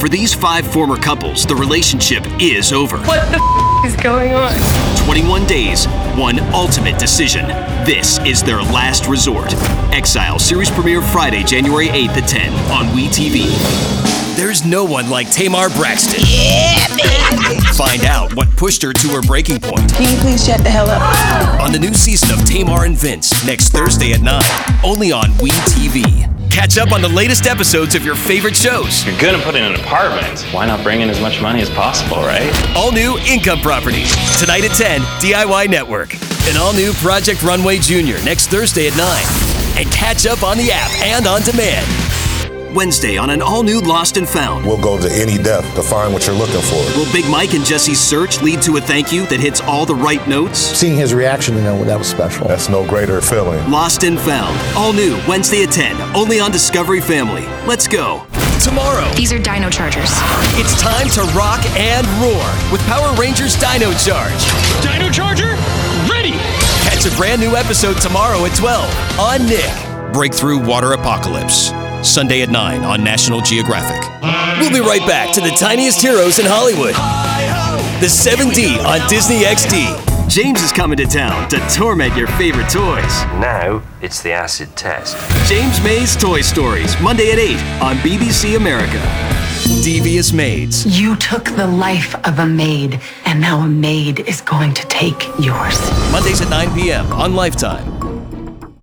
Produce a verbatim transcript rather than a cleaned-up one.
For these five former couples, the relationship is over. What the f- is going on? twenty-one days, one ultimate decision. This is their last resort. Exile series premiere Friday, January eighth at ten on WeTV. There's no one like Tamar Braxton. Yeah, baby. Find out what pushed her to her breaking point. Can you please shut the hell up? On the new season of Tamar and Vince, next Thursday at nine, only on WeTV. Catch up on the latest episodes of your favorite shows. You're gonna put in an apartment. Why not bring in as much money as possible, right? All new Income Property. Tonight at ten, D I Y Network. An all new Project Runway Junior next Thursday at nine. And catch up on the app and on demand. Wednesday on an all-new Lost and Found. We'll go to any depth to find what you're looking for. Will Big Mike and Jesse's search lead to a thank you that hits all the right notes? Seeing his reaction, you know, that was special. That's no greater feeling. Lost and Found. All new Wednesday at ten. Only on Discovery Family. Let's go. Tomorrow. These are Dino Chargers. It's time to rock and roar with Power Rangers Dino Charge. Dino Charger, ready! Catch a brand new episode tomorrow at twelve on Nick. Breakthrough Water Apocalypse. Sunday at nine on National Geographic. We'll be right back to the tiniest heroes in Hollywood. The seven D on Disney X D. James is coming to town to torment your favorite toys. Now it's the acid test. James May's Toy Stories, Monday at eight on B B C America. Devious Maids. You took the life of a maid, and now a maid is going to take yours. Mondays at nine p.m. on Lifetime.